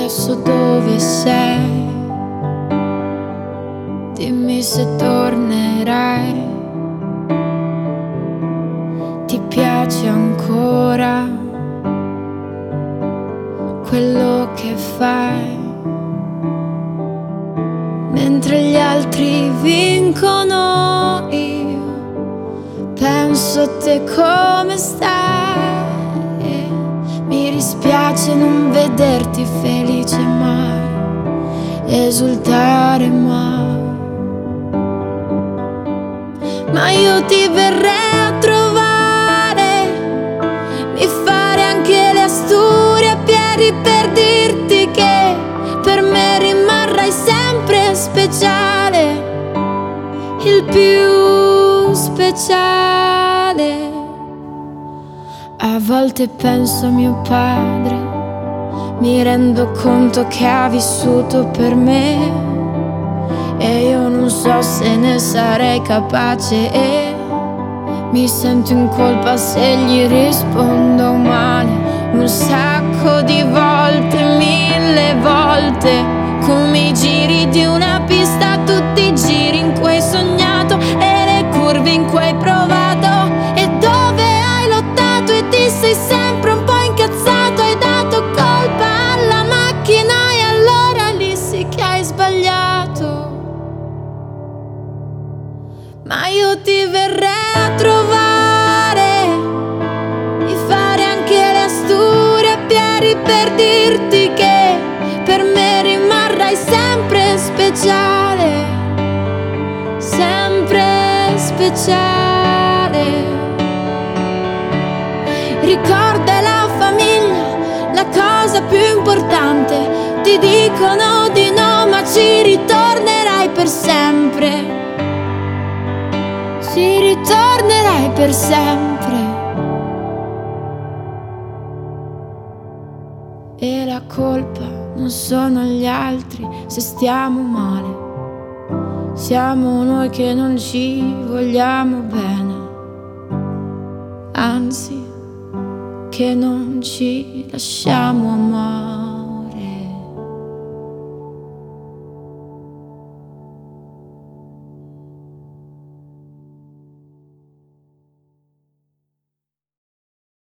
adesso dove sei? Dimmi se tornerai. Ti piace ancora quello che fai? Mentre gli altri vincono, io penso a te come stai. Mi dispiace non vederti felice mai, esultare mai. Ma io ti verrei a trovare, mi fare anche le Asturie a piedi per dirti che per me rimarrai sempre speciale, il più speciale. A volte penso a mio padre, mi rendo conto che ha vissuto per me e io non so se ne sarei capace, e mi sento in colpa se gli rispondo male. Un sacco di volte, 1000 volte, come i giri di una pista, tutti i giri in cui hai sognato e le curve in cui hai provato, e dove hai lottato e ti sei sempre un po' incazzato, hai dato colpa alla macchina e allora lì sì che hai sbagliato. Ma io ti verrei a trovare, di fare anche le Asturie a piedi per dirti che per me rimarrai sempre speciale, sempre speciale. Ricorda la famiglia, la cosa più importante. Ti dicono di no, ma ci ritornerai per sempre. Ci ritornerai per sempre. E la colpa non sono gli altri se stiamo male, siamo noi che non ci vogliamo bene, anzi che non ci lasciamo amare.